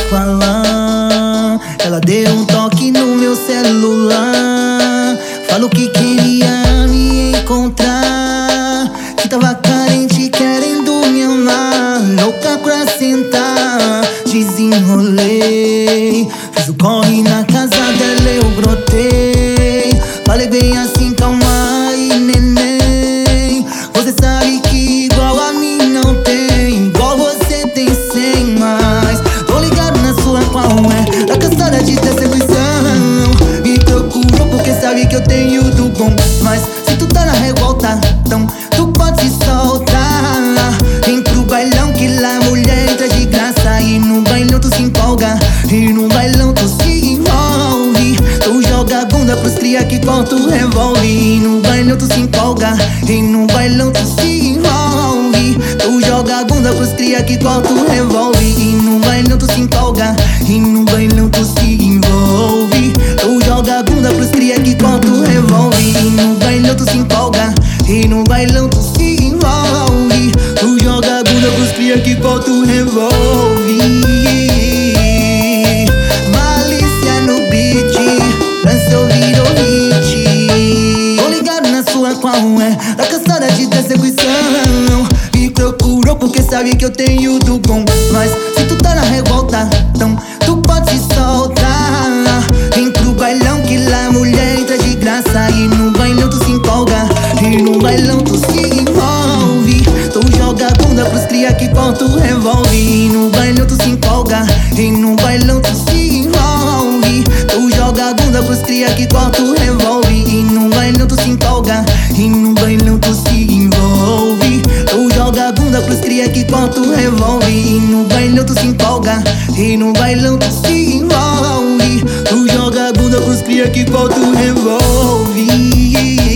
falar. Ela deu um toque no meu celular, falou que queria me encontrar, que tava carente querendo me amar, louca pra sentar. Desenrolei, fiz o corre na casa dela, eu brotei. Falei bem assim, calma aí, neném, você sabe que igual a mim não tem, igual você tem 100 mais. Tô ligado na sua qual é, tá cansada de ter sedução. Me procurou porque sabe que eu tenho do bom, mas se tu tá na revolta, então tu pode se soltar. Vem pro bailão que lá a mulher entra de graça, e no bailão tu se empolga, e no bailão tu se envolve. Tu joga a bunda pros cria que qual tu revolve, e no bailão tu se empolga, e no bailão tu se envolve. Tu joga a bunda pros cria que qual tu revolve, e no bailão tu se empolga, e no bailão tu se envolve. Tu joga a bunda pros cria que qual tu revolve, e no bailão tu se empolga, e no bailão tu se envolve. Tu joga a bunda pros cria que qual tu revolve. Malícia no beat, pra se ouvir o hit. Tô ligado na sua qual é, tá cansada de perseguição. Me procurou porque sabe que eu tenho do bom, mas se tu tá na revolta, então tu pode se soltar. Vem pro bailão que lá a mulher entra de graça, e no bailão tu se empolga, e no bailão tu se envolve. Tu joga a bunda pros cria que qual tu revolve, e no bailão tu se empolga, e no bailão tu se envolve. Tu joga a bunda pros cria que qual tu revolve, e no bailão tu se empolga, e no bailão tu se envolve. Tu joga a bunda pros cria que qual tu revolve, e no bailão tu se empolga, e no bailão tu se envolve. Tu joga a bunda pros cria que qual tu revolve.